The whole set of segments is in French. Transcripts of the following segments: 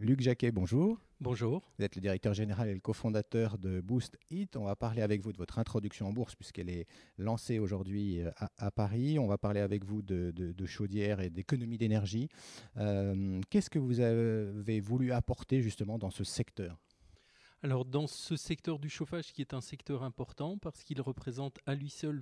Luc Jacquet, bonjour. Bonjour. Vous êtes le directeur général et le cofondateur de Boost It. On va parler avec vous de votre introduction en bourse puisqu'elle est lancée aujourd'hui à Paris. On va parler avec vous de chaudières et d'économie d'énergie. Qu'est-ce que vous avez voulu apporter justement dans ce secteur? Alors dans ce secteur du chauffage qui est un secteur important parce qu'il représente à lui seul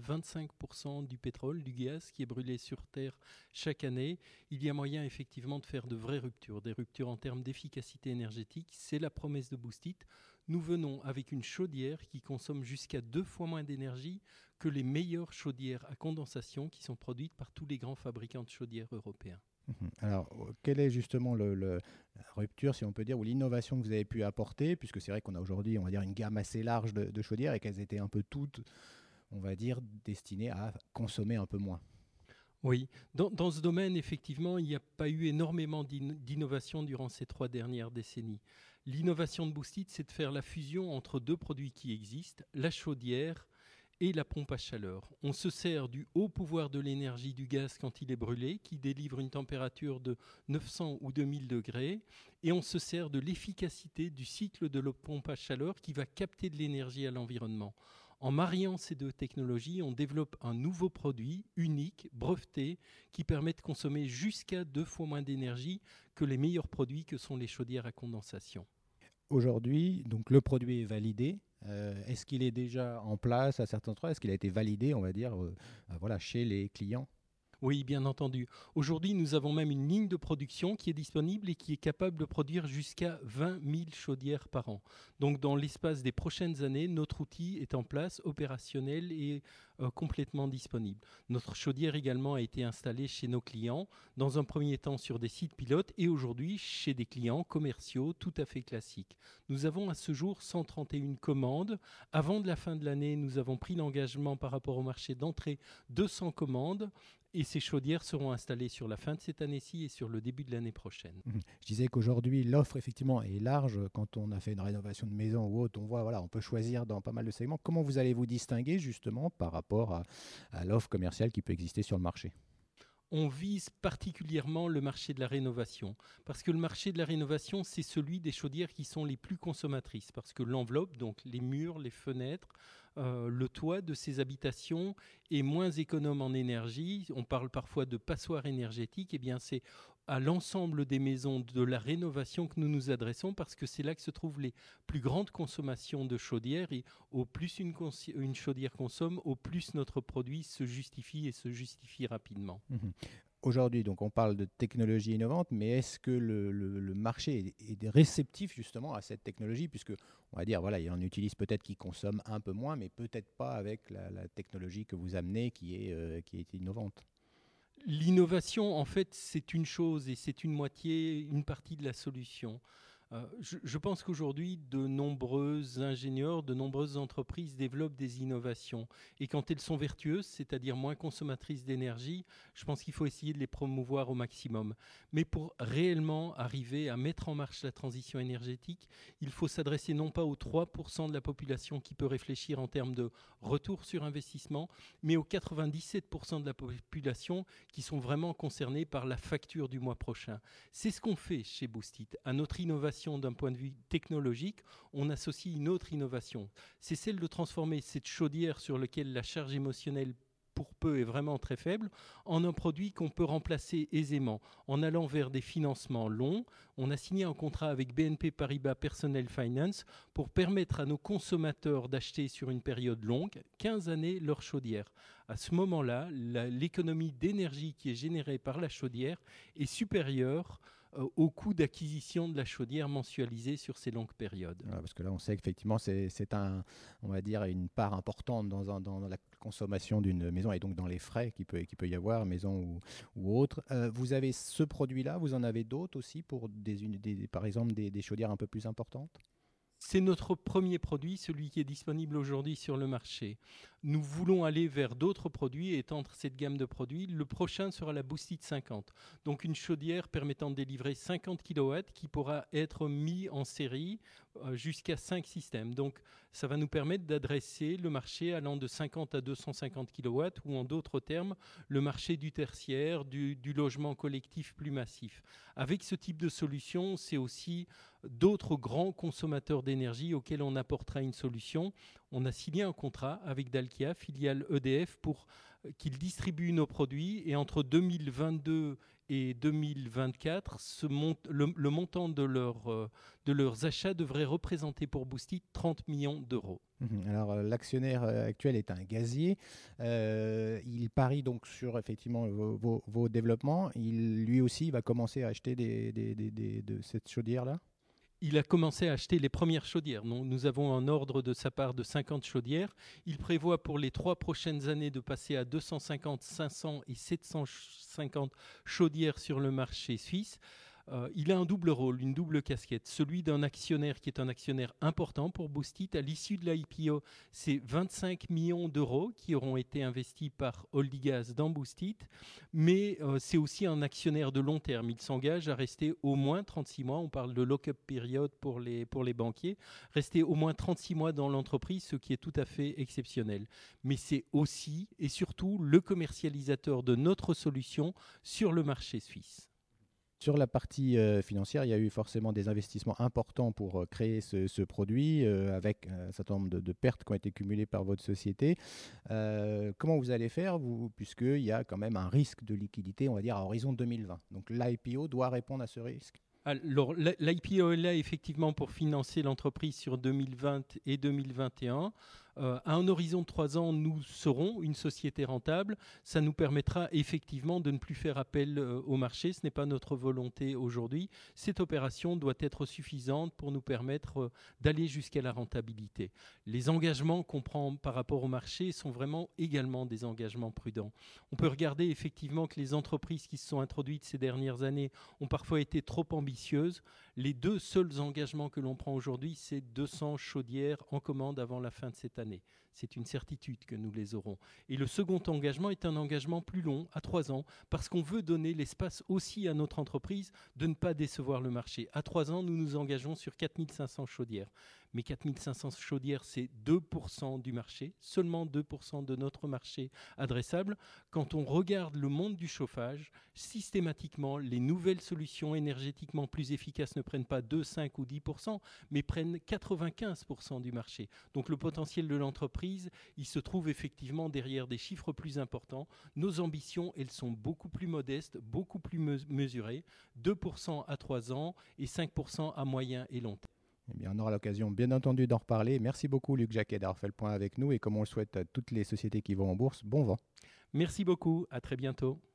25% du pétrole, du gaz qui est brûlé sur Terre chaque année, il y a moyen effectivement de faire de vraies ruptures, des ruptures en termes d'efficacité énergétique. C'est la promesse de Boost It. Nous venons avec une chaudière qui consomme jusqu'à 2 fois moins d'énergie que les meilleures chaudières à condensation qui sont produites par tous les grands fabricants de chaudières européens. Alors, quelle est justement la rupture, si on peut dire, ou l'innovation que vous avez pu apporter, puisque c'est vrai qu'on a aujourd'hui, on va dire, une gamme assez large de chaudières et qu'elles étaient un peu toutes, on va dire, destinées à consommer un peu moins. Oui, dans ce domaine, effectivement, il n'y a pas eu énormément d'innovation durant ces 3 dernières décennies. L'innovation de Boostit, c'est de faire la fusion entre deux produits qui existent, la chaudière et la pompe à chaleur. On se sert du haut pouvoir de l'énergie du gaz quand il est brûlé, qui délivre une température de 900 ou 2000 degrés, et on se sert de l'efficacité du cycle de la pompe à chaleur qui va capter de l'énergie à l'environnement. En mariant ces deux technologies, on développe un nouveau produit unique, breveté, qui permet de consommer jusqu'à 2 fois moins d'énergie que les meilleurs produits que sont les chaudières à condensation. Aujourd'hui, donc le produit est validé. Est-ce qu'il est déjà en place à certains endroits? Est-ce qu'il a été validé, on va dire, voilà, chez les clients? Oui, bien entendu. Aujourd'hui, nous avons même une ligne de production qui est disponible et qui est capable de produire jusqu'à 20 000 chaudières par an. Donc, dans l'espace des prochaines années, notre outil est en place, opérationnel et complètement disponible. Notre chaudière également a été installée chez nos clients, dans un premier temps sur des sites pilotes et aujourd'hui chez des clients commerciaux tout à fait classiques. Nous avons à ce jour 131 commandes. Avant de la fin de l'année, nous avons pris l'engagement par rapport au marché d'entrée 200 commandes. Et ces chaudières seront installées sur la fin de cette année-ci et sur le début de l'année prochaine. Je disais qu'aujourd'hui, l'offre effectivement est large. Quand on a fait une rénovation de maison ou autre, on voit, voilà, on peut choisir dans pas mal de segments. Comment vous allez vous distinguer justement par rapport à l'offre commerciale qui peut exister sur le marché? On vise particulièrement le marché de la rénovation, parce que le marché de la rénovation, c'est celui des chaudières qui sont les plus consommatrices, parce que l'enveloppe, donc les murs, les fenêtres, le toit de ces habitations est moins économe en énergie. On parle parfois de passoire énergétique. Eh bien, c'est à l'ensemble des maisons de la rénovation que nous nous adressons, parce que c'est là que se trouvent les plus grandes consommations de chaudières. Et au plus une chaudière consomme, au plus notre produit se justifie et se justifie rapidement. Mhm. Aujourd'hui, donc on parle de technologie innovante, mais est-ce que le marché est réceptif justement à cette technologie, puisque on va dire, voilà, il en utilise peut-être qui consomment un peu moins, mais peut-être pas avec la technologie que vous amenez qui est innovante. L'innovation, en fait, c'est une chose et c'est une moitié, une partie de la solution. Je pense qu'aujourd'hui, de nombreux ingénieurs, de nombreuses entreprises développent des innovations. Et quand elles sont vertueuses, c'est-à-dire moins consommatrices d'énergie, je pense qu'il faut essayer de les promouvoir au maximum. Mais pour réellement arriver à mettre en marche la transition énergétique, il faut s'adresser non pas aux 3% de la population qui peut réfléchir en termes de retour sur investissement, mais aux 97% de la population qui sont vraiment concernés par la facture du mois prochain. C'est ce qu'on fait chez Boostit. À notre innovation d'un point de vue technologique, on associe une autre innovation. C'est celle de transformer cette chaudière sur laquelle la charge émotionnelle pour peu est vraiment très faible, en un produit qu'on peut remplacer aisément en allant vers des financements longs. On a signé un contrat avec BNP Paribas Personal Finance pour permettre à nos consommateurs d'acheter sur une période longue, 15 années, leur chaudière. À ce moment-là, l'économie d'énergie qui est générée par la chaudière est supérieure au coût d'acquisition de la chaudière mensualisée sur ces longues périodes. Voilà, parce que là, on sait qu'effectivement, c'est on va dire, une part importante dans la consommation d'une maison et donc dans les frais qu'il peut y avoir, maison ou autre. Vous avez ce produit-là, vous en avez d'autres aussi pour par exemple des chaudières un peu plus importantes? C'est notre premier produit, celui qui est disponible aujourd'hui sur le marché. Nous voulons aller vers d'autres produits et étendre cette gamme de produits. Le prochain sera la Boostit 50. Donc une chaudière permettant de délivrer 50 kW qui pourra être mis en série jusqu'à 5 systèmes. Donc ça va nous permettre d'adresser le marché allant de 50 à 250 kW ou en d'autres termes, le marché du tertiaire, du logement collectif plus massif. Avec ce type de solution, c'est aussi d'autres grands consommateurs d'énergie auxquels on apportera une solution. On a signé un contrat avec Dalkia, filiale EDF, pour qu'ils distribuent nos produits et entre 2022 et 2024, le montant de leurs achats devrait représenter pour Boostit 30 millions d'euros. Alors, l'actionnaire actuel est un gazier. Il parie donc sur effectivement vos développements. Lui aussi va commencer à acheter de cette chaudière-là. Il a commencé à acheter les premières chaudières. Nous avons un ordre de sa part de 50 chaudières. Il prévoit pour les 3 prochaines années de passer à 250, 500 et 750 chaudières sur le marché suisse. Il a un double rôle, une double casquette. Celui d'un actionnaire qui est un actionnaire important pour Boostit. À l'issue de l'IPO, c'est 25 millions d'euros qui auront été investis par Holdigaz dans Boostit. Mais c'est aussi un actionnaire de long terme. Il s'engage à rester au moins 36 mois. On parle de lock-up période pour les banquiers. Rester au moins 36 mois dans l'entreprise, ce qui est tout à fait exceptionnel. Mais c'est aussi et surtout le commercialisateur de notre solution sur le marché suisse. Sur la partie financière, il y a eu forcément des investissements importants pour créer ce produit avec un certain nombre de pertes qui ont été cumulées par votre société. Comment vous allez faire, puisqu'il y a quand même un risque de liquidité, on va dire, à horizon 2020. Donc l'IPO doit répondre à ce risque. Alors, l'IPO est là effectivement pour financer l'entreprise sur 2020 et 2021. À un horizon de 3 ans, nous serons une société rentable. Ça nous permettra effectivement de ne plus faire appel au marché. Ce n'est pas notre volonté aujourd'hui. Cette opération doit être suffisante pour nous permettre d'aller jusqu'à la rentabilité. Les engagements qu'on prend par rapport au marché sont vraiment également des engagements prudents. On peut regarder effectivement que les entreprises qui se sont introduites ces dernières années ont parfois été trop ambitieuses. Les 2 seuls engagements que l'on prend aujourd'hui, c'est 200 chaudières en commande avant la fin de cette année. C'est une certitude que nous les aurons. Et le second engagement est un engagement plus long, à 3 ans, parce qu'on veut donner l'espace aussi à notre entreprise de ne pas décevoir le marché. À 3 ans, nous nous engageons sur 4500 chaudières. Mais 4500 chaudières, c'est 2% du marché, seulement 2% de notre marché adressable. Quand on regarde le monde du chauffage, systématiquement, les nouvelles solutions énergétiquement plus efficaces ne prennent pas 2, 5 ou 10%, mais prennent 95% du marché. Donc le potentiel de l'entreprise, il se trouve effectivement derrière des chiffres plus importants. Nos ambitions, elles sont beaucoup plus modestes, beaucoup plus mesurées, 2% à 3 ans et 5% à moyen et long terme. Eh bien, on aura l'occasion, bien entendu, d'en reparler. Merci beaucoup, Luc Jacquet, d'avoir fait le point avec nous. Et comme on le souhaite à toutes les sociétés qui vont en bourse, bon vent. Merci beaucoup. À très bientôt.